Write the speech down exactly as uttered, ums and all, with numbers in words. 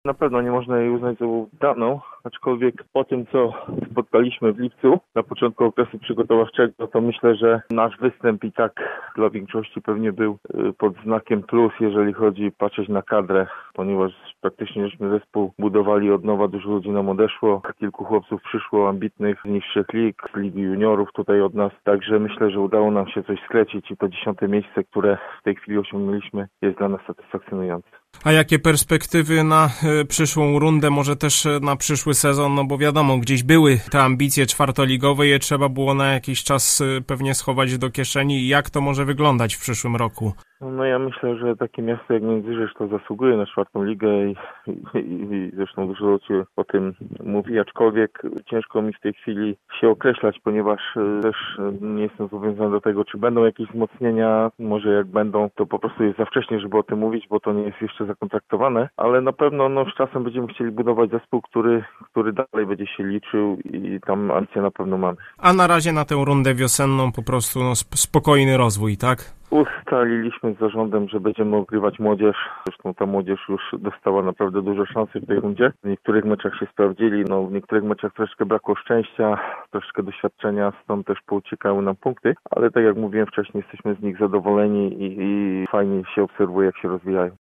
Na pewno nie można jej uznać za udaną, aczkolwiek po tym, co spotkaliśmy w lipcu, na początku okresu przygotowawczego, to myślę, że nasz występ i tak dla większości pewnie był pod znakiem plus, jeżeli chodzi patrzeć na kadrę, ponieważ praktycznie żeśmy zespół budowali od nowa, dużo ludzi nam odeszło, kilku chłopców przyszło ambitnych z niższych lig, z Ligi Juniorów tutaj od nas, także myślę, że udało nam się coś sklecić i to dziesiąte miejsce, które w tej chwili osiągnęliśmy, jest dla nas satysfakcjonujące. A jakie perspektywy na y, przyszłą rundę, może też y, na przyszły sezon? No bo wiadomo, gdzieś były te ambicje czwartoligowe, je trzeba było na jakiś czas y, pewnie schować do kieszeni. Jak to może wyglądać w przyszłym roku? No ja myślę, że takie miasto jak Międzyrzecz to zasługuje na czwartą ligę i, i, i zresztą dużo ludzi o tym mówi, aczkolwiek ciężko mi w tej chwili się określać, ponieważ też nie jestem zobowiązany do tego, czy będą jakieś wzmocnienia, może jak będą, to po prostu jest za wcześnie, żeby o tym mówić, bo to nie jest jeszcze zakontraktowane, ale na pewno no, z czasem będziemy chcieli budować zespół, który, który dalej będzie się liczył i tam ambicje na pewno mamy. A na razie na tę rundę wiosenną po prostu no, spokojny rozwój, tak? Ustaliliśmy z zarządem, że będziemy ogrywać młodzież. Zresztą ta młodzież już dostała naprawdę dużo szansy w tej rundzie. W niektórych meczach się sprawdzili, no w niektórych meczach troszkę brakło szczęścia, troszkę doświadczenia, stąd też pouciekały nam punkty, ale tak jak mówiłem wcześniej, jesteśmy z nich zadowoleni i, i fajnie się obserwuje, jak się rozwijają.